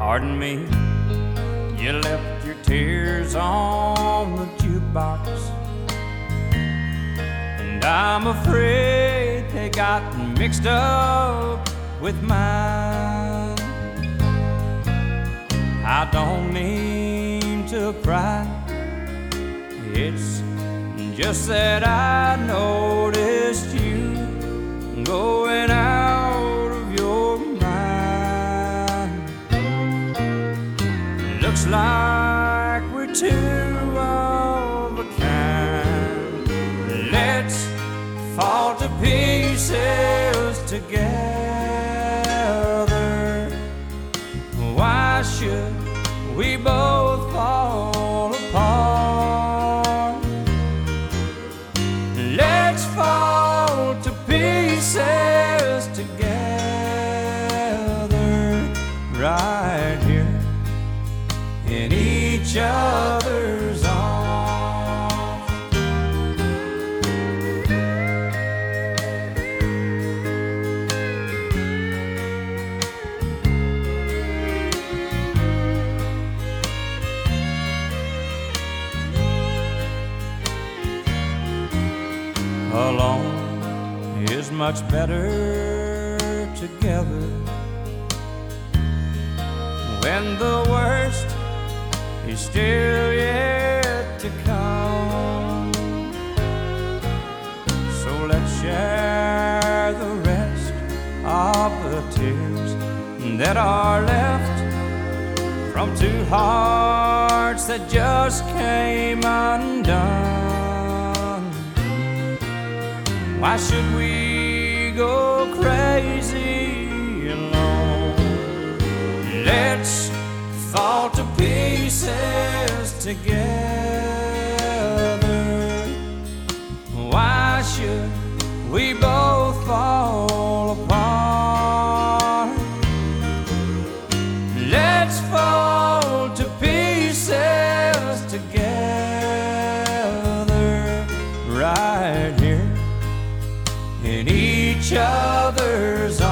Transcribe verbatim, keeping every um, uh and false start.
Pardon me, you left your tears on the jukebox, and I'm afraid they got mixed up with mine. I don't mean to cry, it's just that I noticed you going out of your mind. Looks like we're two of a kind. Let's fall to pieces together. Why should we both fall apart? Let's fall to pieces together, right here in each other's arms. Alone is much better together. When the worst is still yet to come, so let's share the rest of the tears that are left from two hearts that just came undone. Why should we go crazy alone? Let's fall to pieces together. Why should we both fall apart? Let's fall to pieces together, right here in each other's arms.